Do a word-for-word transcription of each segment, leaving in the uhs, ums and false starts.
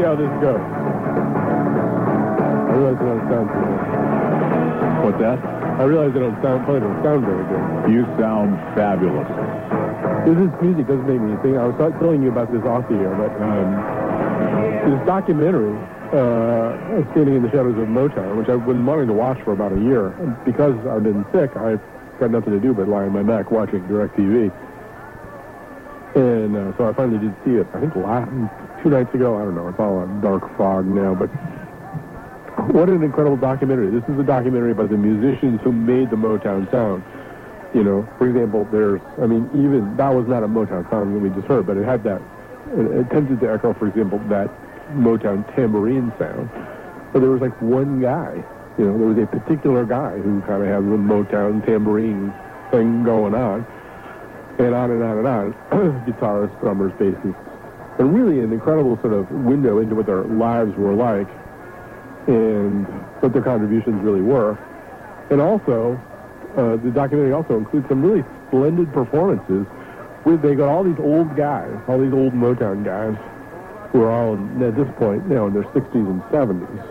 see how this goes. I realize it don't sound too good. What's that? I realize it don't sound, probably don't sound very good. You sound fabulous. This is music doesn't make me think. I was not telling you about this off the air, but um, this documentary, uh, Standing in the Shadows of Motown, which I've been wanting to watch for about a year. Because I've been sick, I've got nothing to do but lie on my back watching DirecTV. And uh, so I finally did see it, I think last, two nights ago. I don't know. It's all a dark fog now, but what an incredible documentary. This is a documentary about the musicians who made the Motown sound. You know, for example, there's, I mean, even, that was not a Motown song that we just heard, but it had that, it attempted to echo, for example, that Motown tambourine sound. But there was like one guy, you know, there was a particular guy who kind of had the Motown tambourine thing going on, and on and on and on. Guitarists, drummers, bassists, and really an incredible sort of window into what their lives were like, and what their contributions really were. And also, uh, the documentary also includes some really splendid performances with, they got all these old guys, all these old Motown guys, who are all, in, at this point, you know, in their sixties and seventies.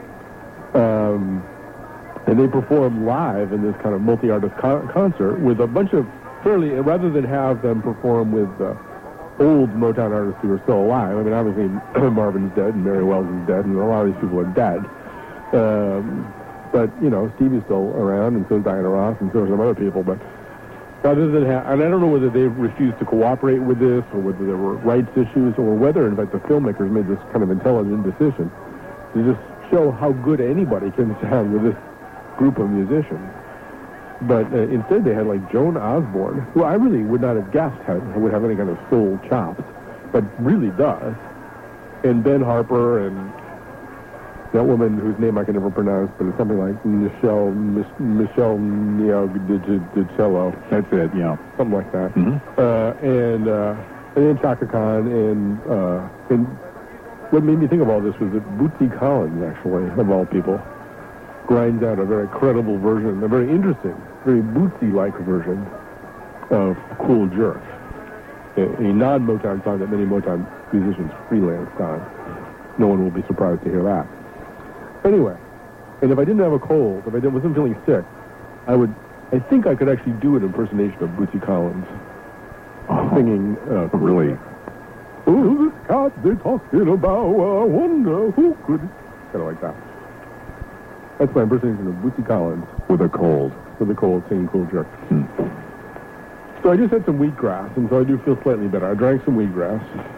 Um, and they perform live in this kind of multi-artist con- concert with a bunch of fairly, rather than have them perform with uh, old Motown artists who are still alive. I mean, obviously, Marvin's dead, and Mary Wells is dead, and a lot of these people are dead. Um, but, you know, Stevie's still around, and so is Diana Ross, and so are some other people. But rather than have, and I don't know whether they refused to cooperate with this, or whether there were rights issues, or whether, in fact, the filmmakers made this kind of intelligent decision to just show how good anybody can sound with this group of musicians. But uh, instead they had like Joan Osborne, who I really would not have guessed had, would have any kind of soul chops, but really does. And Ben Harper and that woman whose name I can never pronounce, but it's something like Michelle Mich- Michelle Niagicello. That's it, yeah. Something like that. Mm-hmm. Uh, and uh, and then Chaka Khan, and uh, and what made me think of all this was that Bootsy Collins, actually, of all people, grinds out a very credible version, a very interesting, very Bootsy-like version of Cool Jerk, a, a non-Motown song that many Motown musicians freelanced on. No one will be surprised to hear that. Anyway, and if I didn't have a cold, if I didn't, wasn't feeling sick, I would, I think I could actually do an impersonation of Bootsy Collins, oh, singing, uh, really? Who's this cat they're talking about? I wonder who could... Kind of like that. That's my impersonation of Bootsy Collins. With a cold. With a cold, singing Cool Jerk. Hmm. So I just had some wheatgrass, and so I do feel slightly better. I drank some wheatgrass.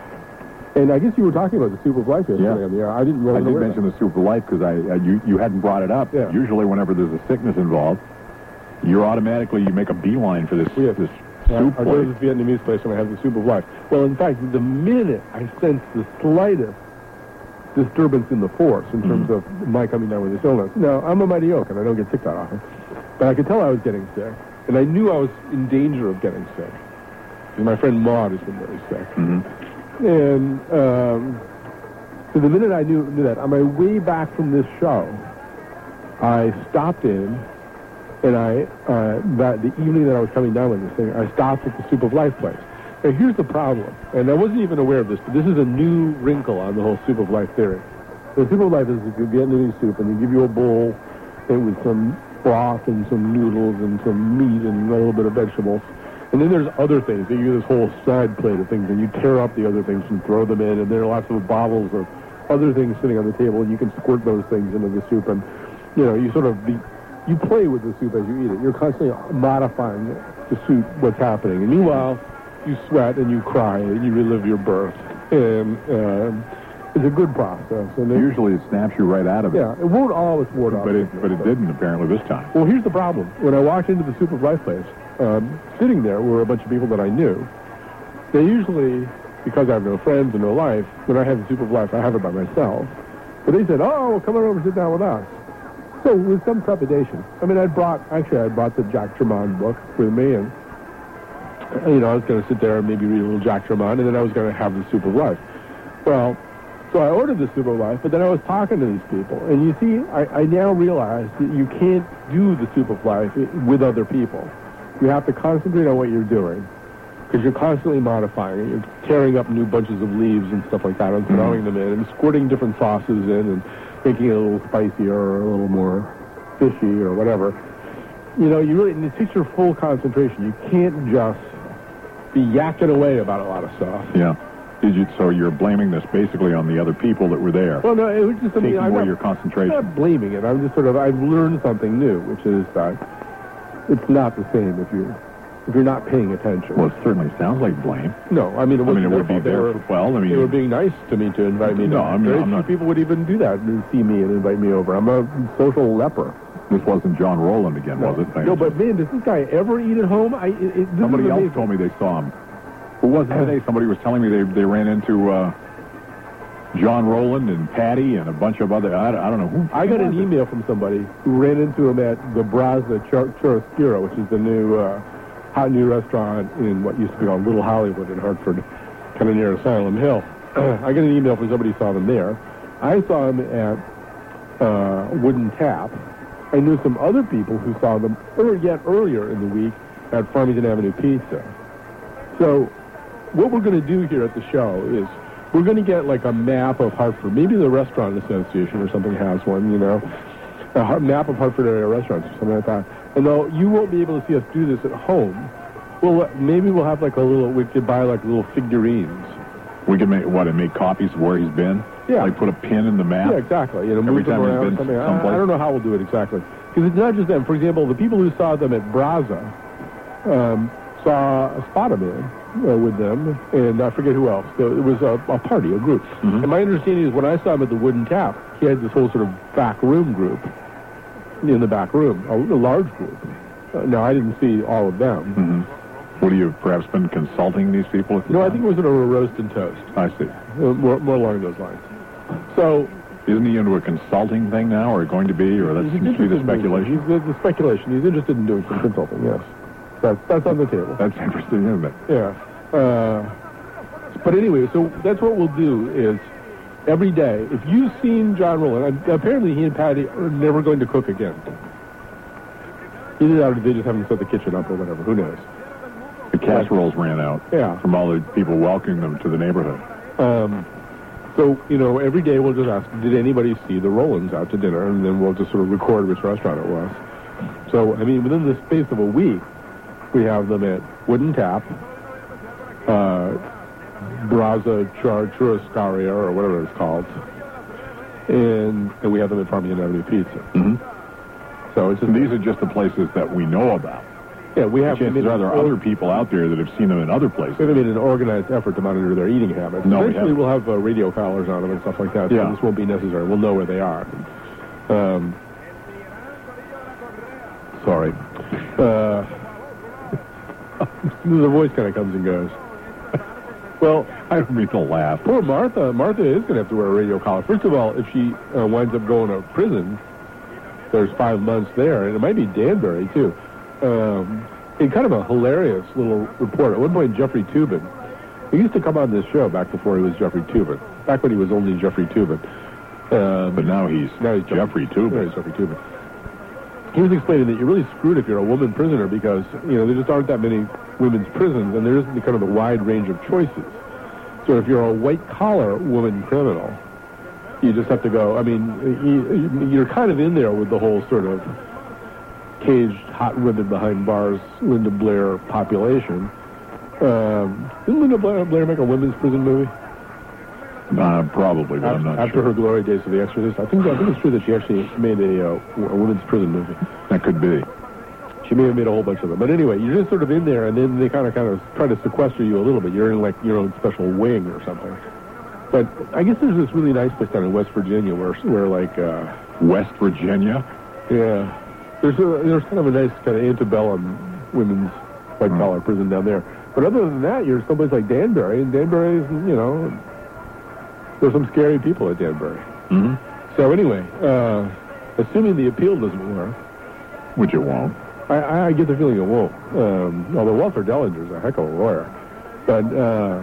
And I guess you were talking about the Soup of Life yesterday yeah. on the air. I didn't really I did mention the Soup of Life because I, I you, you hadn't brought it up. Yeah. Usually whenever there's a sickness involved, you're automatically, you make a beeline for this, yeah. this yeah, soup I go to this Vietnamese place and I have the Soup of Life. Well, in fact, the minute I sensed the slightest disturbance in the force in terms mm-hmm. of my coming down with this illness. Now, I'm a mighty oak, and I don't get sick that often. But I could tell I was getting sick, and I knew I was in danger of getting sick. Because my friend Maud has been very sick. Mm-hmm. And um, so the minute I knew, knew that, on my way back from this show, I stopped in, and I, uh, that the evening that I was coming down with this thing, I stopped at the Soup of Life place. Now, here's the problem, and I wasn't even aware of this, but this is a new wrinkle on the whole Soup of Life theory. The Soup of Life is a Vietnamese soup, and they give you a bowl and with some broth and some noodles and some meat and a little bit of vegetables. And then there's other things. They give you this whole side plate of things, and you tear up the other things and throw them in, and there are lots of bottles of other things sitting on the table, and you can squirt those things into the soup, and, you know, you sort of, be, you play with the soup as you eat it. You're constantly modifying to suit what's happening. And meanwhile, you sweat and you cry and you relive your birth. And uh, it's a good process. And it, usually it snaps you right out of it. Yeah, it won't always ward off. But it, but it didn't, apparently, this time. Well, here's the problem. When I walked into the Soup of Life place, um, sitting there were a bunch of people that I knew. They usually, because I have no friends and no life, when I have the Soup of Life, I have it by myself. But they said, oh, well, come on over and sit down with us. So with some trepidation. I mean, I brought, actually, I brought the Jack Tremont book with me, and you know, I was going to sit there and maybe read a little Jack Tremont, and then I was going to have the Soup of Life. Well, so I ordered the Soup of Life, but then I was talking to these people. And you see, I, I now realize that you can't do the Soup of Life with other people. You have to concentrate on what you're doing. because you're constantly modifying it. You're tearing up new bunches of leaves and stuff like that and throwing mm-hmm. them in and squirting different sauces in and making it a little spicier or a little more fishy or whatever. You know, you really, and it takes your full concentration. You can't just be yakking away about a lot of stuff. Yeah. Did you, so you're blaming this basically on the other people that were there? Well, no, it was just... I Taking mean, I'm away not, your concentration. I'm not blaming it. I'm just sort of... I've learned something new, which is that it's not the same if you're, if you're not paying attention. Well, it certainly sounds like blame. No, I mean, it, I mean, it would be they there were, for... Well, I mean... They were being nice to me to invite me. No, to, I mean, very I'm few not... people would even do that and see me and invite me over. I'm a social leper. This wasn't John Rowland again, no. was it? No, but man, does this guy ever eat at home? I, it, it, Somebody else told me they saw him. Who was it today? Somebody was telling me they they ran into uh, John Rowland and Patty and a bunch of other... I, I don't know who... I got an email from somebody who ran into him at the Brazza Chur- Churrasquero, which is the new uh, hot new restaurant in what used to be called Little Hollywood in Hartford, kind of near Asylum Hill. I got an email from somebody who saw them there. I saw him at uh, Wooden Tap. I knew some other people who saw them er, yet earlier in the week at Farmington Avenue Pizza. So what we're going to do here at the show is we're going to get like a map of Hartford. Maybe the Restaurant Association or something has one, you know, a map of Hartford area restaurants or something like that. And though you won't be able to see us do this at home, well, maybe we'll have like a little, we could buy like little figurines. We could make, what, and make copies of where he's been? Yeah. Like put a pin in the map? Yeah, exactly. You know, Every move them time around he's been something. someplace? I, I don't know how we'll do it exactly. Because it's not just them. For example, the people who saw them at Brazza um, saw a Spider-Man uh, with them, and I forget who else. So it was a, a party, a group. Mm-hmm. And my understanding is when I saw him at the Wooden Tap, he had this whole sort of back room group in the back room, a, a large group. Uh, now, I didn't see all of them. Mm-hmm. Would you have perhaps been consulting these people? At the no, time? I think it was sort of a roast and toast. I see. Uh, more, more along those lines. So... Isn't he into a consulting thing now, or going to be, or that seems to be the speculation? He's the, the speculation. He's interested in doing some consulting, yes. That's, that's on the table. That's interesting, isn't it? Yeah. Uh, but anyway, so that's what we'll do is every day, if you've seen John Rowland, apparently he and Patty are never going to cook again. Either that or they just haven't set the kitchen up or whatever. Who knows? The casseroles ran out yeah. from all the people welcoming them to the neighborhood. Um... So, you know, every day we'll just ask, did anybody see the Rowlands out to dinner? And then we'll just sort of record which restaurant it was. So, I mean, within the space of a week, we have them at Wooden Tap, uh, Brazza Char Churrascaria, or whatever it's called, and and we have them at Farmington Avenue Pizza. Mm-hmm. So it's just, these are just the places that we know about. Yeah, we have... The chances are there are other people out there that have seen them in other places. We have made an organized effort to monitor their eating habits. No, Eventually, we we'll have uh, radio collars on them and stuff like that, yeah. so this won't be necessary. We'll know where they are. Um, sorry. Uh, the voice kind of comes and goes. Well, I don't mean to laugh. Poor Martha. Martha is going to have to wear a radio collar. First of all, if she uh, winds up going to prison, there's five months there, and it might be Danbury, too. Um, in kind of a hilarious little report. At one point, Jeffrey Toobin, he used to come on this show back before he was Jeffrey Toobin, back when he was only Jeffrey Toobin. Um, but now he's, now he's Jeffrey Toobin. Now he's Jeffrey Toobin. He was explaining that you're really screwed if you're a woman prisoner because, you know, there just aren't that many women's prisons, and there isn't kind of a wide range of choices. So if you're a white-collar woman criminal, you just have to go, I mean, you're kind of in there with the whole sort of caged, hot women behind bars, Linda Blair population. Um, didn't Linda Blair, Blair make a women's prison movie? Uh, probably, but after, I'm not after sure. her glory days of The Exorcist. I think I think it's true that she actually made a, uh, a women's prison movie. That could be. She may have made a whole bunch of them. But anyway, you're just sort of in there, and then they kind of kind of try to sequester you a little bit. You're in like your own special wing or something. But I guess there's this really nice place down in West Virginia where where like uh, West Virginia. Yeah. There's a, there's kind of a nice kind of antebellum women's white-collar mm. prison down there. But other than that, you're someplace like Danbury, and Danbury is, you know, there's some scary people at Danbury. Mm-hmm. So anyway, uh, assuming the appeal doesn't work... Which it won't. I, I get the feeling it won't. Um, although Walter Dellinger's a heck of a lawyer. But uh,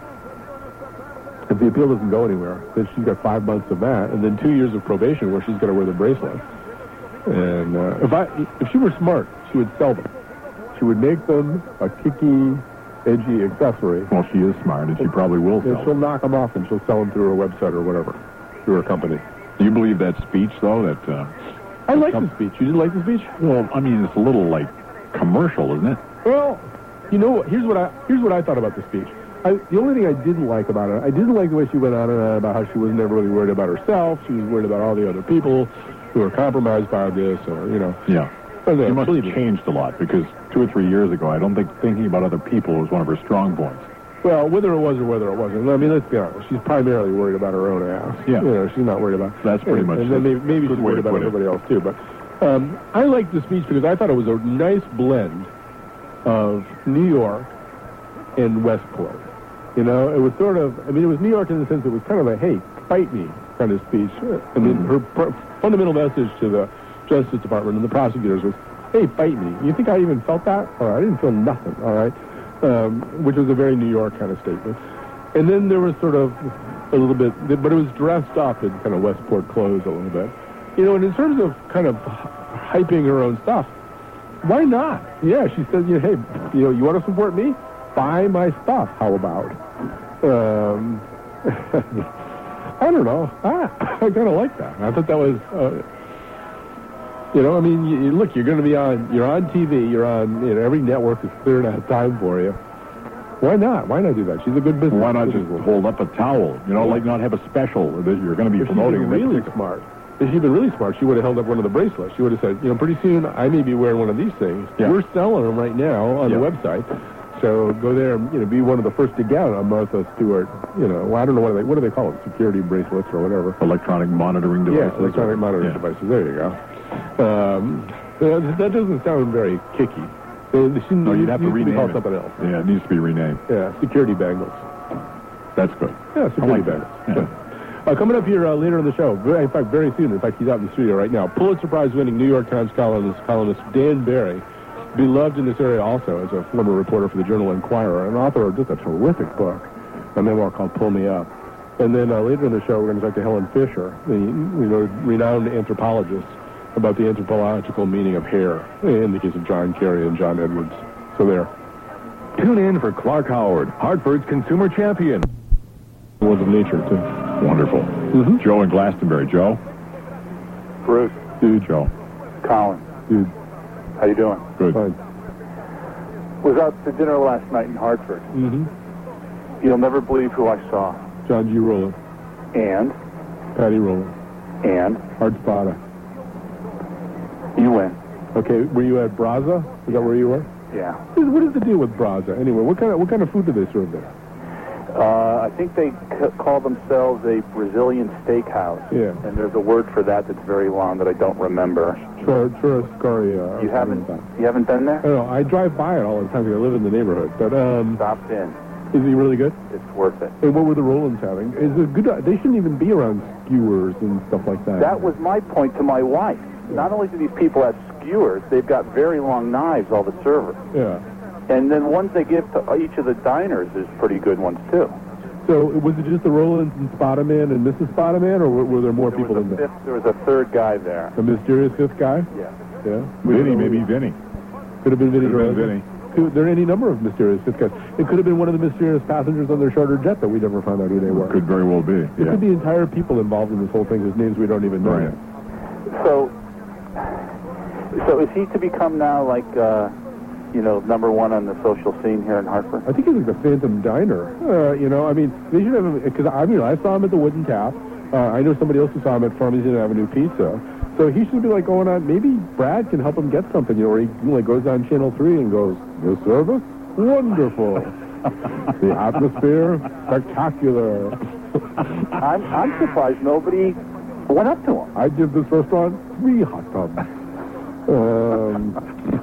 if the appeal doesn't go anywhere, then she's got five months of that, and then two years of probation where she's got to wear the bracelet. And uh, if I, if she were smart, she would sell them. She would make them a kicky edgy accessory. Well, she is smart, and she probably will And sell she'll them. knock them off, and she'll sell them through her website or whatever, through her company. Do you believe that speech, though, that... Uh, I like the speech. You didn't like the speech? well, I mean, it's a little, like, commercial, isn't it? Well, you know what? Here's what I here's what I thought about the speech. I, the only thing I didn't like about it, I didn't like the way she went on and on about how she was never really worried about herself. She was worried about all the other people who were compromised by this, or, you know. Yeah. And She then, must have changed a lot, because two or three years ago, I don't think thinking about other people was one of her strong points. well, whether it was or whether it wasn't, I mean, let's be honest. She's primarily worried about her own ass. Yeah. You know, she's not worried about... That's pretty and, much And then the maybe, maybe good she's way worried to about put it. everybody else, too. But um, I liked the speech because I thought it was a nice blend of New York and Westport. You know, it was sort of, I mean, it was New York in the sense it was kind of a, hey, fight me kind of speech. I mean, her pr- fundamental message to the Justice Department and the prosecutors was, hey, fight me. You think I even felt that? All right, I didn't feel nothing, all right? Um, which was a very New York kind of statement. And then there was sort of a little bit, but it was dressed up in kind of Westport clothes a little bit. You know, and in terms of kind of hyping her own stuff, why not? Yeah, she said, you know, hey, you know, you want to support me? Buy my stuff. How about? Um, I don't know. Ah, I kind of like that. I thought that was, uh, you know, I mean, you, you, look, you're going to be on, you're on T V, you're on, you know, every network is clearing out time for you. Why not? Why not do that? She's a good business. Why not just hold up a towel? You know, like not have a special that you're going to be If she'd promoting. been really smart. If she'd been really smart, she would have held up one of the bracelets. She would have said, you know, pretty soon I may be wearing one of these things. Yeah. We're selling them right now on Yeah. the website. So go there and, you know, be one of the first to get a Martha Stewart, you know, well, I don't know what they, what do they call it? Security bracelets or whatever. Electronic monitoring devices. Yeah, electronic monitoring Yeah. devices. There you go. Um, that that doesn't sound very kicky. They, they shouldn't, No, you'd have to needs rename be called it. something else. Yeah, it needs to be renamed. Yeah, security bangles. That's good. Yeah, I security like bangles. that. Yeah. Uh, coming up here uh, later in the show, very, in fact, very soon. In fact, he's out in the studio right now. Pulitzer Prize-winning New York Times columnist, columnist Dan Barry, beloved in this area also as a former reporter for the Journal Enquirer, and author of just a terrific book, a memoir called Pull Me Up. And then uh, later in the show, we're going to talk to Helen Fisher, the you know renowned anthropologist, about the anthropological meaning of hair in the case of John Kerry and John Edwards. So there. Tune in for Clark Howard, Hartford's consumer champion. World of nature, too. Wonderful. Mm-hmm. Joe in Glastonbury. Joe? Bruce, Dude, Joe. Colin, Dude, how you doing? Good. fine. Was out to dinner last night in Hartford. Mm-hmm. You'll never believe who I saw. John G. Rowland, And, Patty Rowland, and, Art Spada. you win. Okay, were you at Braza? Is that where you were? Yeah. What is the deal with Braza? Anyway, what kind of what kind of food do they serve there? Uh, I think they c- call themselves a Brazilian steakhouse. Yeah. And there's a word for that that's very long that I don't remember. Chur- Churrascaria. You haven't, you haven't been I there? don't know. I drive by it all the time because I live in the neighborhood. But um, Stopped in. is he really good? It's worth it. And what were the Rollins having? Is it good? They shouldn't even be around skewers and stuff like that. That was my point to my wife. Not only do these people have skewers, they've got very long knives, all the servers. Yeah. And then ones they give to each of the diners is pretty good ones, too. So was it just the Rollins and Spadaman and Missus Spadaman, or were, were there more There people was, in a there? fifth, there was a third guy there. The mysterious fifth guy? Yeah. Yeah. Vinny, maybe Vinny. Could have been Vinny. Could have been Rosen. Vinny. Could, there are any number of mysterious fifth guys. It could have been one of the mysterious passengers on their charter jet that we never found out who they were. Could very well be. There Yeah. could be entire people involved in this whole thing whose names we don't even know Right. yet. So, so is he to become now like, uh, you know, number one on the social scene here in Hartford? I think he's like the Phantom Diner. Uh, you know, I mean, they should have him, because I mean, I saw him at the Wooden Tap. Uh, I know somebody else who saw him at Farmington Avenue Pizza. So he should be like going on, maybe Brad can help him get something, you know, where he like goes on Channel three and goes, "The service? Wonderful. The atmosphere? Spectacular. I'm, I'm surprised nobody went up to him. I give this restaurant three hot tubs." Um,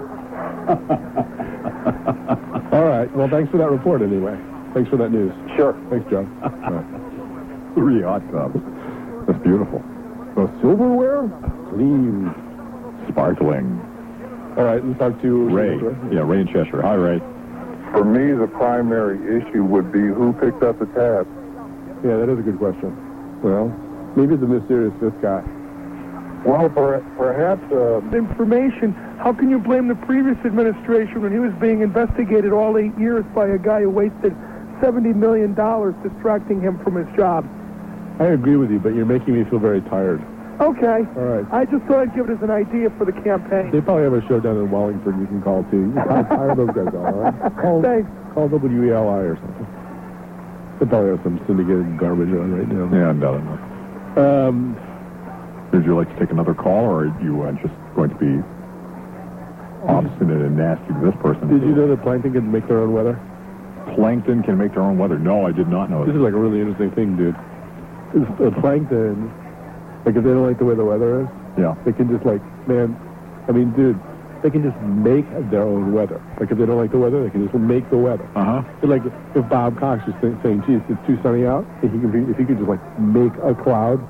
all right. Well, thanks for that report anyway. Thanks for that news. Sure. Thanks, John. Three hot tubs. That's beautiful. The silverware? Clean. Sparkling. All right, let's talk to Ray. Yeah, Ray in Cheshire. Hi, Ray. For me, the primary issue would be who picked up the tab. Yeah, that is a good question. Well, maybe the mysterious fifth guy. Well, per, perhaps... Uh, Information. How can you blame the previous administration when he was being investigated all eight years by a guy who wasted seventy million dollars distracting him from his job? I agree with you, but you're making me feel very tired. Okay. All right. I just thought I'd give it as an idea for the campaign. They probably have a show down in Wallingford you can call, too. How tired those guys are, all right? Call, Thanks. call W E L I or something. They probably have some syndicated garbage on right now. Yeah, undoubtedly. Um, Would you like to take another call, or are you uh, just going to be obstinate and nasty to this person? did you know that plankton can make their own weather? Plankton can make their own weather? No, I did not know This that. is like a really interesting thing, dude. It's, uh, plankton, like if they don't like the way the weather is, Yeah. they can just like, man, I mean, dude, they can just make their own weather. Like if they don't like the weather, they can just make the weather. Uh-huh. It's like if Bob Cox was saying, saying, geez, it's too sunny out, if he could, if he could just like make a cloud.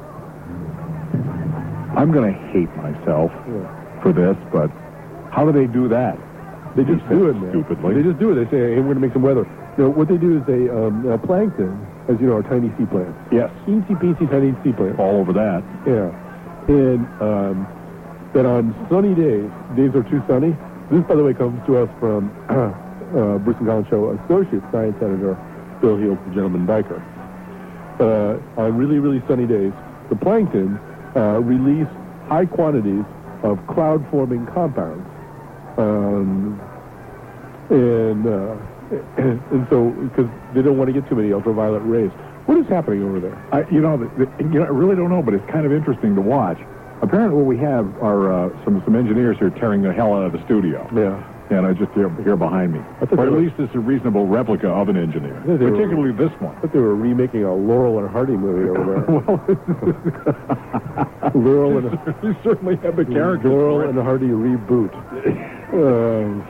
I'm going to hate myself Yeah. for this, but how do they do that? They just He do said it, man. stupidly. They just do it. They say, hey, we're going to make some weather. You know, what they do is they, um, uh, plankton, as you know, are tiny sea plants. Yes. Teensy peensy tiny sea plants. All over that. Yeah. And um, that on sunny days, days are too sunny. This, by the way, comes to us from uh, Bruce and Collins Show Associate Science Editor Bill Heald, the gentleman biker. Uh, on really, really sunny days, the plankton uh, release high quantities of cloud-forming compounds. Um, and, uh, and so, because they don't want to get too many ultraviolet rays. What is happening over there? I, you know, the, the, you know, I really don't know, but it's kind of interesting to watch. Apparently, what we have are uh, some some engineers here tearing the hell out of the studio. Yeah. And I just hear, here behind me. I thought Or they at were- least it's a reasonable replica of an engineer, Yeah, they were- particularly this one. I thought they were remaking a Laurel and Hardy movie over there. Laurel and You certainly have the character. Laurel and Hardy reboot. Um,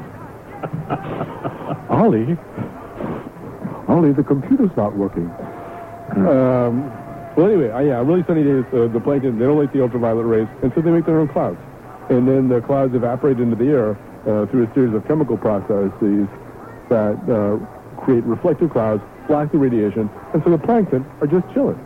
Ollie, Ollie, the computer's not working. Um, well, anyway, uh, yeah, really sunny days. Uh, the plankton, they don't like the ultraviolet rays, and so they make their own clouds. And then the clouds evaporate into the air uh, through a series of chemical processes that uh, create reflective clouds, block the radiation, and so the plankton are just chilling.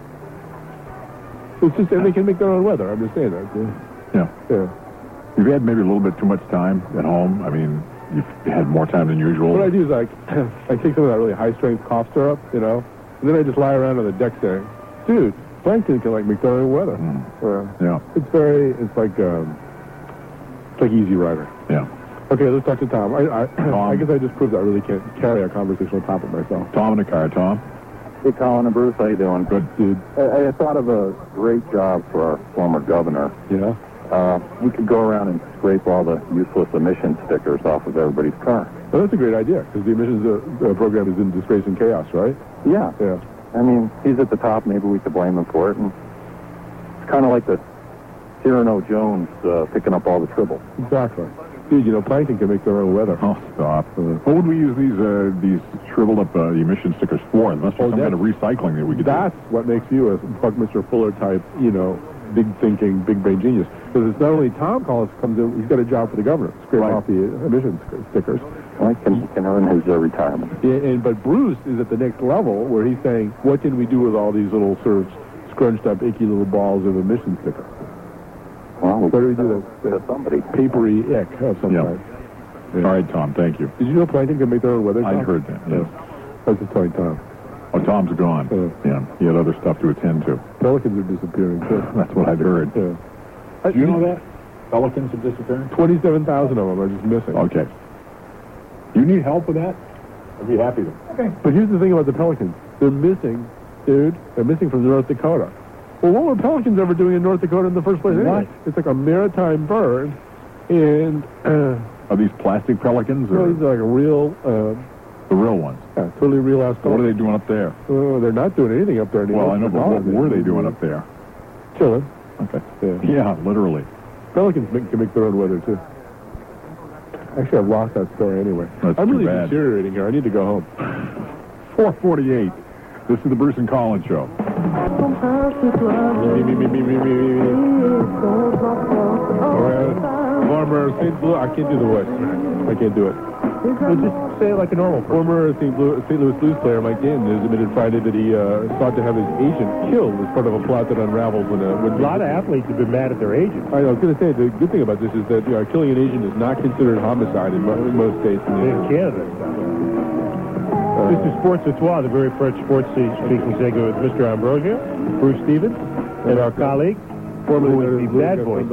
It's just, and they can make their own weather. I'm just saying that. Yeah. Yeah. Yeah. You've had maybe a little bit too much time at home. I mean, you've had more time than usual. What I do is I, I take some of that really high-strength cough syrup, you know, and then I just lie around on the deck saying, dude, plankton can, like, make their own weather. Mm. Uh, Yeah. It's very, it's like, um, it's like Easy Rider. Yeah. Okay, let's talk to Tom. I, I, Tom. I guess I just proved I really can't carry a conversational topic myself. Tom in the car. Tom. hey, Colin and Bruce, how you doing? Good. Dude, I, I thought of a great job for our former governor. yeah? Uh, we could go around and scrape all the useless emission stickers off of everybody's car. Well, that's a great idea, because the emissions uh, uh, program is in disgrace and chaos, right? Yeah. Yeah. I mean, he's at the top. Maybe we could blame him for it. And it's kind of like the Cyrano Jones uh, picking up all the tribble. Exactly. Dude, you know, plankton can make their own weather. Oh, stop. What would we use these uh, these shriveled up uh, emission stickers for? There must be Oh, some kind that's- of recycling that we could That's what makes you a Buckminster Fuller type, you know, big thinking, big brain genius. Because it's not only Tom Collins comes in, he's got a job for the governor, scrape Right. off the emissions stickers. Well, he can, can earn his uh, retirement. Yeah, and but Bruce is at the next level where he's saying, what can we do with all these little sort of scrunched up, icky little balls of emission sticker? Well, we Where do we could do sell that? it to somebody. Papery ick of some Yeah. kind. All right, Tom. Thank you. Did you know plankton can make their own weather? I Tom? heard that. Yes. I was just telling Tom. Oh, Tom's gone. Uh. Yeah. He had other stuff to attend to. Pelicans are disappearing, too. That's what I've heard. Yeah. Do you know that? Pelicans are disappearing? twenty-seven thousand of them are just missing. Okay. You need help with that? I'd be happy to. Okay. But here's the thing about the pelicans. They're missing, dude. They're missing from North Dakota. Well, what were pelicans ever doing in North Dakota in the first place? What? Anyway? It's like a maritime bird, and uh, Are these plastic pelicans you know, or these are like a real, uh, the real ones? yeah, totally real ass. What are they doing up there? Oh, they're not doing anything up there anymore. Well, I know, but what were they doing up there? Chilling. Okay. Yeah. Yeah, literally. Pelicans make, can make their own weather too. Actually, I've lost that story anyway. That's I'm too really bad. deteriorating here. I need to go home. four forty-eight. This is the Bruce and Collins Show. Me, me, me, me, me, me, me, me. Or, uh, Farmer Saint Louis. I can't do the voice. I can't do it. We'll just say it like a normal person. Former Saint Louis, Saint Louis Blues player Mike Danton has admitted Friday that he uh, sought to have his agent killed as part of a plot that unraveled when uh, when A lot of athletes have been mad at their agents. I was going to say, the good thing about this is that you know, killing an agent is not considered homicide in, mo- in most states. In, the In Canada, it's not. Uh, this is Sports at Trois, the very French sports speaking segment with Mister Ambrosio, Bruce Stevens, and our colleague, formerly with the Bad Boys.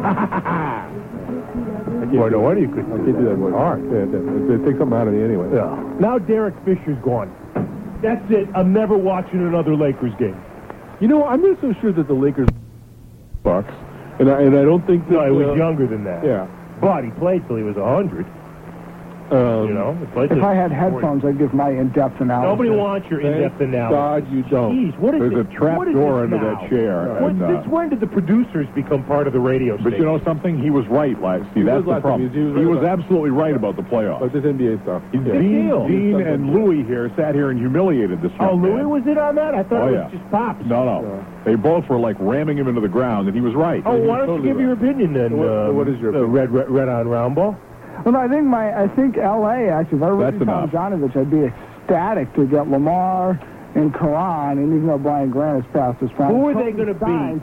Boy, no wonder you couldn't I do can't do that. that voice. All right. Yeah, it, it takes something out of me anyway. Yeah. Now Derek Fisher's gone. That's it. I'm never watching another Lakers game. You know, I'm not so sure that the Lakers Bucks, and I, and I don't think that... No, he was uh, younger than that. Yeah. But he played till he was one hundred. Um, You know? He played If till I had forty. headphones, I'd give my in-depth analysis. Nobody wants your in-depth Thank analysis. God you don't. Jeez, what is There's it? a trap what is door this under now? that chair. When, and, uh, since when did the producers become part of the radio But station? you know something? He was right last. See, He that's was the last time. problem. He was- He he was was right. absolutely right about the Like playoffs. this N B A stuff. Dean, deal. Dean and Louis here sat here and humiliated this Oh, young Louis man. was in on that? I thought Oh, it was yeah. just Pops. No, no. They both were like ramming him into the ground, and he was right. Oh, why don't totally you give right. your opinion then? What- uh, what is your uh, opinion? red, red, red on round ball? Well, I think my, I think L A actually. If I were That's enough. Janovich, I'd be ecstatic to get Lamar and Karan, and even though Brian Grant has passed his prime. Who are they gonna be?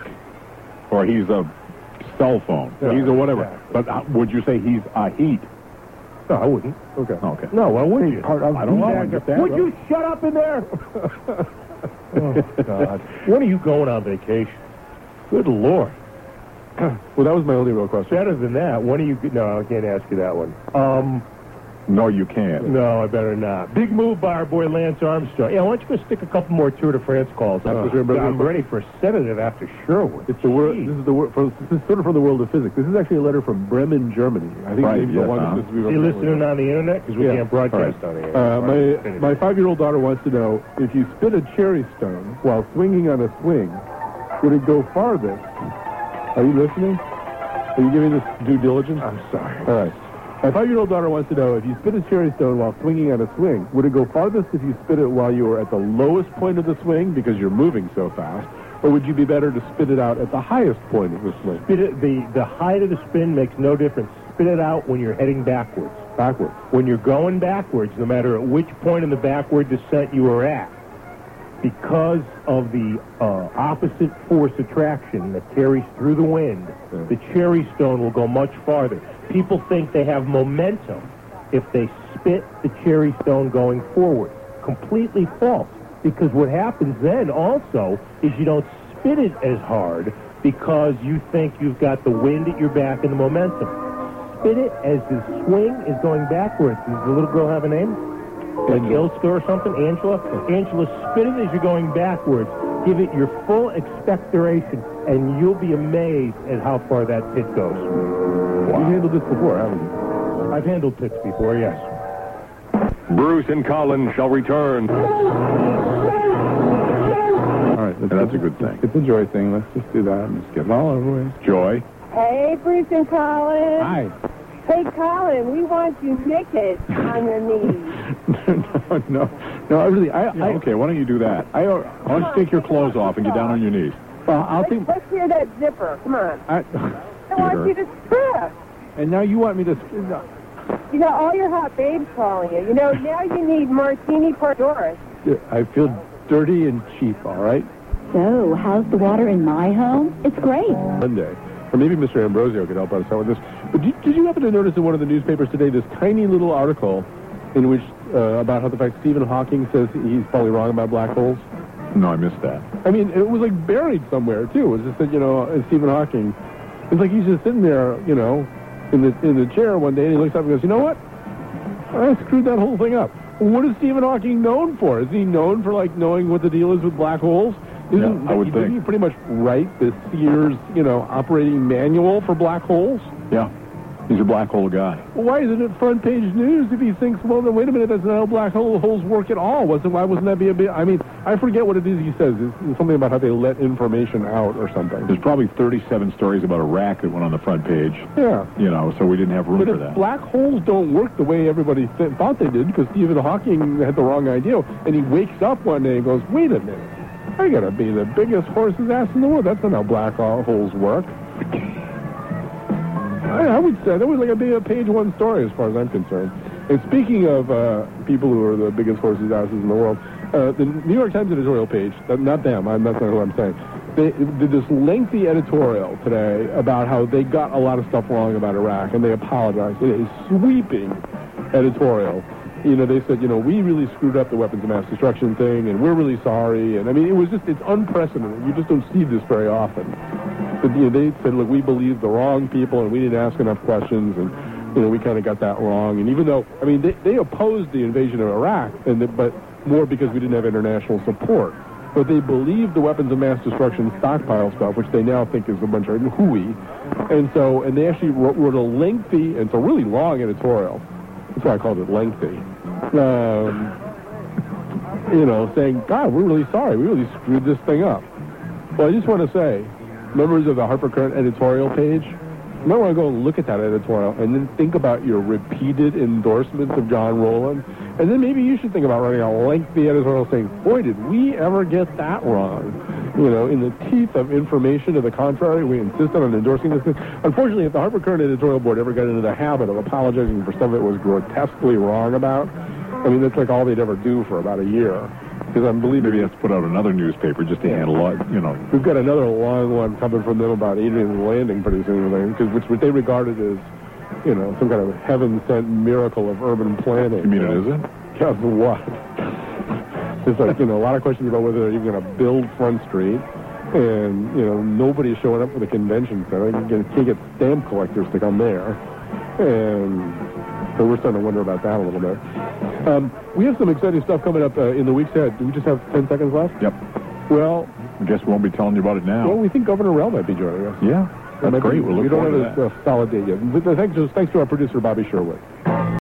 Or he's a cell phone. Yeah, he's a whatever. yeah. But uh, would you say he's a Heat? No, I wouldn't. Okay. Okay. No, why would you? Part of I don't know. the- I get that. Would you shut up in there? Oh, God. When are you going on vacation? Good Lord. Well, that was my only real question. Better than that. When are you... No, I can't ask you that one. Um, No, you can't. no, I better not. Big move by our boy Lance Armstrong. Yeah, why don't you go stick a couple more Tour de France calls? Uh, I'm ready for a sedative after Sherwood. It's the word. Jeez. This is the word. From, this is sort of from the world of physics. This is actually a letter from Bremen, Germany. I think Right, maybe yes, the one uh-huh. that's supposed to be Are you from- listening on the internet? Because we Yeah. can't broadcast All on the Uh, internet. my my five-year-old daughter wants to know if you spit a cherry stone while swinging on a swing, would it go farthest? Are you listening? Are you giving this due diligence? I'm sorry. All right. My five-year-old daughter wants to know if you spit a cherry stone while swinging on a swing, would it go farthest if you spit it while you were at the lowest point of the swing because you're moving so fast, or would you be better to spit it out at the highest point of the swing, Spit it, the, the height of the spin makes no difference. Spit it out when you're heading backwards. backwards? When you're going backwards, no matter at which point in the backward descent you are at, because of the uh, opposite force attraction that carries through the wind, Yeah. the cherry stone will go much farther. People think they have momentum if they spit the cherry stone going forward. Completely false. Because what happens then also is you don't spit it as hard because you think you've got the wind at your back and the momentum. Spit it as the swing is going backwards. Does the little girl have a name? Like Ilska or something? Angela? Angela, spit it as you're going backwards. Give it your full expectoration, and you'll be amazed at how far that pit goes. You've handled this before, haven't you? I've handled pits before, yes. Bruce and Colin shall return. All right. And that's a good thing. It's a joy thing. Let's just do that and just get it all over with. Joy. Hey, Bruce and Colin. Hi. Hey, Colin, we want you naked on your knees. no, no, no. I really, I, Yeah, I okay, why don't you do that? I, Why don't you take your clothes off and get down on your knees? well, I'll Let's, think. let's hear that zipper. Come on. I, I want you to strip. and now you want me to. You got all your hot babes calling you. You know, now you need Martini Pardoris. I feel dirty and cheap. All right. So, how's the water in my home? It's great. Monday. Or maybe Mister Ambrosio could help us out with this. But did, did you happen to notice in one of the newspapers today this tiny little article in which uh, about how the fact Stephen Hawking says he's probably wrong about black holes? No, I missed that. I mean, it was like buried somewhere too. It was just that, you know, uh, Stephen Hawking. It's like he's just sitting there, you know, in the in the chair one day, and he looks up and goes, "You know what? I screwed that whole thing up." What is Stephen Hawking known for? Is he known for like knowing what the deal is with black holes? Isn't Yeah, I would didn't think. he pretty much write the Sears, you know, operating manual for black holes? Yeah. He's a black hole guy. Well, why isn't it front page news if he thinks, well, then wait a minute, that's not how black hole holes work at all? Wasn't why wasn't that be a bit? I mean, I forget what it is he says. It's, it's something about how they let information out or something. There's probably thirty-seven stories about a rack that went on the front page. Yeah. You know, so we didn't have room But for if that. black holes don't work the way everybody th- thought they did, because Stephen Hawking had the wrong idea, and he wakes up one day and goes, wait a minute, I gotta be the biggest horse's ass in the world. That's not how black holes work. I, I would say that was like a big a page one story as far as I'm concerned. And speaking of uh, people who are the biggest horses asses in the world, uh, the New York Times editorial page, not them, I'm, that's not who I'm saying, they did this lengthy editorial today about how they got a lot of stuff wrong about Iraq, and they apologized. It is sweeping editorial. You know, they said, you know, we really screwed up the weapons of mass destruction thing, and we're really sorry. And, I mean, it was just, it's unprecedented. You just don't see this very often. But, you know, they said, look, we believed the wrong people, and we didn't ask enough questions, and, you know, we kind of got that wrong. And even though, I mean, they, they opposed the invasion of Iraq, and the, but more because we didn't have international support. But they believed the weapons of mass destruction stockpile stuff, which they now think is a bunch of hooey. And so, and they actually wrote, wrote a lengthy, and it's a really long editorial. That's why I called it lengthy. Um, you know, saying, God, we're really sorry. We really screwed this thing up. Well, I just want to say, members of the Harper Current editorial page, you might want to go and look at that editorial and then think about your repeated endorsements of John Rowland. And then maybe you should think about writing a lengthy editorial saying, boy, did we ever get that wrong. You know, in the teeth of information to the contrary, we insisted on endorsing this. Unfortunately, if the Harper Current editorial board ever got into the habit of apologizing for stuff it was grotesquely wrong about, I mean, that's like all they'd ever do for about a year. Because I'm believing maybe he has to put out another newspaper just to yeah. handle it, you know. We've got another long one coming from them about Adrian's Landing pretty soon, because which what they regarded as, you know, some kind of heaven-sent miracle of urban planning. You mean you know? it isn't? Yeah, what? There's like, you know, a lot of questions about whether you're going to build Front Street, and, you know, nobody's showing up for the convention center. You can't get stamp collectors to come there. And so we're starting to wonder about that a little bit. Um, we have some exciting stuff coming up uh, in the weeks ahead. Do we just have ten seconds left? Yep. Well, I guess we won't be telling you about it now. Well, we think Governor Rell might be joining us. Yeah, that's great. Be, We'll look we don't forward have to a, that. a solid date yet. But thanks, thanks to our producer, Bobby Sherwood.